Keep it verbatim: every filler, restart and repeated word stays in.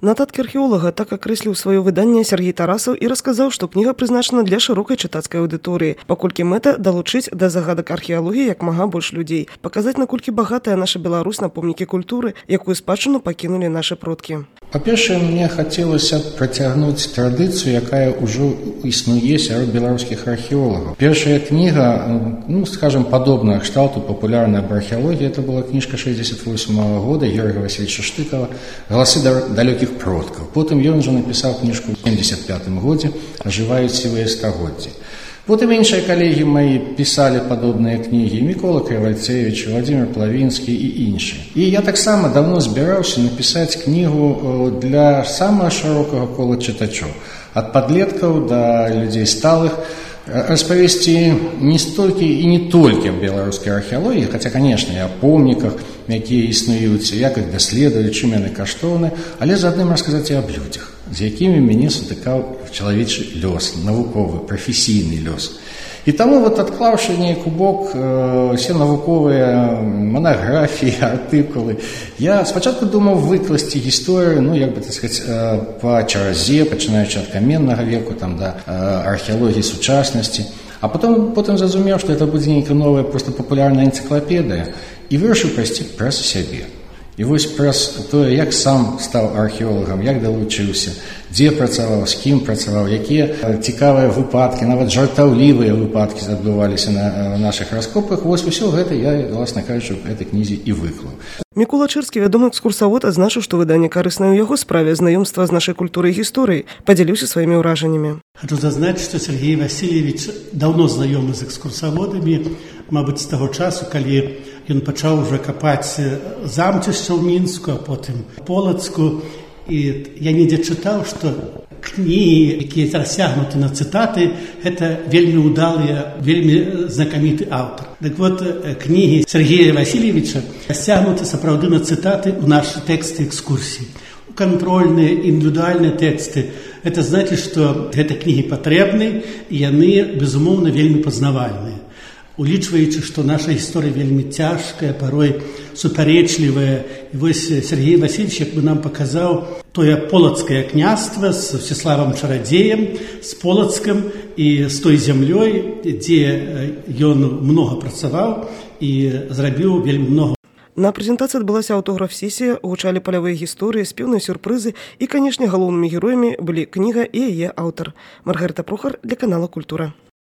Нататкі археолага так акрэсліў сваё выданне Сергей Тарасаў і расказаў, што кніга прызначана для шырокай чытацкай аўдыторыі, паколькі мэта далучыць да загадак археалогіі як мага больш людзей, паказаць, наколькі багатая наша Беларусь на помнікі культуры, якую спадчыну пакінулі нашы продкі. Па-першае, мне хацелася працягнуць традыцыю, якая ўжо існуе сярод беларускіх археолагаў. Першая кніга, ну, скажем, падобная кшталту папулярная аб археалогіі, это была кніжка шэсцьдзесят восьмага года Георгія Васильевича Штыкова «Галасы далёкіх продкаў». Потым ён жа напісаў кніжку ў семьдесят пятым годзе «Ажываюць сівыя стагоддзі». Потым іншыя калегі мои пісалі падобныя кнігі, Мікола Кривальцевич, Владимир Плавінскі і іншыя. І я таксама давно збіраўся напісаць кнігу для самага шырокага кола чытачоў, ад падлеткаў да людзей сталых, распавесці не столькі і не толькі аб беларускай археалогіі, хаця, канешне, і аб помніках, якія існуюць, як іх даследуюць, чым яны каштоўны, але заадным расказаць і аб людзях, з якімі мяне сутыкаў чалавечы лёс, навуковы, прафесійны лёс. І таму, вот, адклаўшы неяк у бок э, все навуковыя манаграфіі, артыкулы, я спачатку думаў выкласці гісторыю, ну, як бы, так сказаць, э, па чаразе, пачынаючы ад каменнага веку, там, да, э, археалогіі сучаснасці, а потом, потым зразумеў, што это будзе нейкая новая, проста папулярная энцыклапедыя, і вырашыў прайсці праз сябе. І вось праз тое, як сам стаў археолагам, як далучыўся, дзе працаваў, з кім працаваў, якія цікавыя выпадкі, нават жартаўлівыя выпадкі адбываліся на нашых раскопах, вось усё гэта я, власна кажучы, в гэтай кнізе і выклаў. Мікола Чырскі, вядомы экскурсавод, адзначыў, што выданне карыснае ў яго справе знаёмства з нашай культурай і гісторыяй, падзяліўся сваімі ўражаннямі. Хочу зазначыць, што Сергей Васильевич даўно знаёмы з экскурсаводамі, мабыць, з таго часу, калі ён пачаў уже капаць замчышча ў Мінску, а потым Полацку. І я недзе чытаў, што кнігі, якія расцягнуты на цытаты, гэта вельмі ўдалыя, вельмі знакаміты аўтар. Так вот, кнігі Сергея Васильевича расцягнуты сапраўды на цытаты ў нашы тэксты экскурсій. Кантрольныя, індывідуальныя тэксты. Это значыць, што гэта кнігі патрэбны, і яны, безумоўна, вельмі пазнавальныя. Улічваючы, што наша гісторыя вельмі цяжкая, парой супярэчлівая. І вось Сергей Васильевич як бы нам паказаў тое полацкае княства з Всеславам Чарадзеем, з Полацкам і з той зямлёй, дзе ён многа працаваў і зрабіў вельмі многа. На прэзентацыі адбылася аўтограф-сесія, гучалі палявыя гісторыі, спеўныя сюрпрызы і, канешне, галоўнымі героямі былі кніга і яе аўтар. Маргарыта Прохар для канала «Культура».